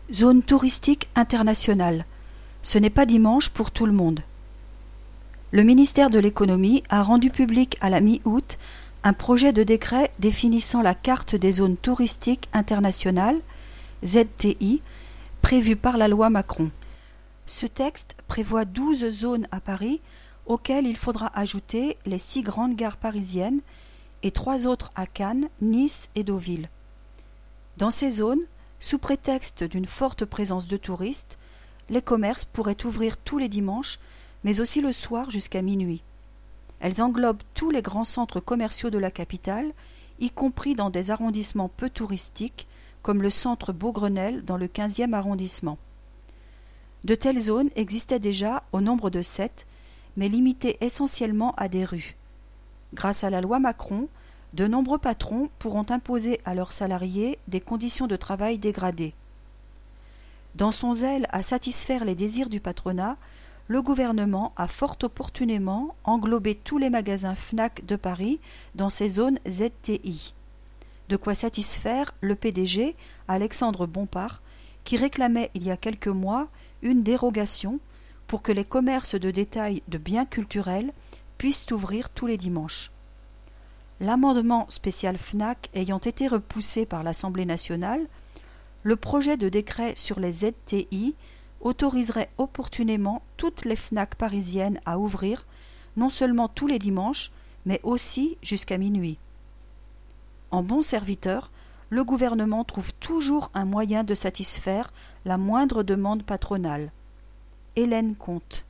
Zone touristique internationale. Ce n'est pas dimanche pour tout le monde. Le ministère de l'Économie a rendu public à la mi-août un projet de décret définissant la carte des zones touristiques internationales, ZTI, prévue par la loi Macron. Ce texte prévoit 12 zones à Paris auxquelles il faudra ajouter les 6 grandes gares parisiennes et 3 autres à Cannes, Nice et Deauville. Dans ces zones, sous prétexte d'une forte présence de touristes, les commerces pourraient ouvrir tous les dimanches, mais aussi le soir jusqu'à minuit. Elles englobent tous les grands centres commerciaux de la capitale, y compris dans des arrondissements peu touristiques, comme le centre Beaugrenelle dans le 15e arrondissement. De telles zones existaient déjà au nombre de 7, mais limitées essentiellement à des rues. Grâce à la loi Macron, de nombreux patrons pourront imposer à leurs salariés des conditions de travail dégradées. Dans son zèle à satisfaire les désirs du patronat, le gouvernement a fort opportunément englobé tous les magasins Fnac de Paris dans ces zones ZTI. De quoi satisfaire le PDG, Alexandre Bompard, qui réclamait il y a quelques mois une dérogation pour que les commerces de détail de biens culturels puissent ouvrir tous les dimanches. L'amendement spécial Fnac ayant été repoussé par l'Assemblée nationale, le projet de décret sur les ZTI autoriserait opportunément toutes les Fnac parisiennes à ouvrir, non seulement tous les dimanches, mais aussi jusqu'à minuit. En bon serviteur, le gouvernement trouve toujours un moyen de satisfaire la moindre demande patronale. Hélène Comte.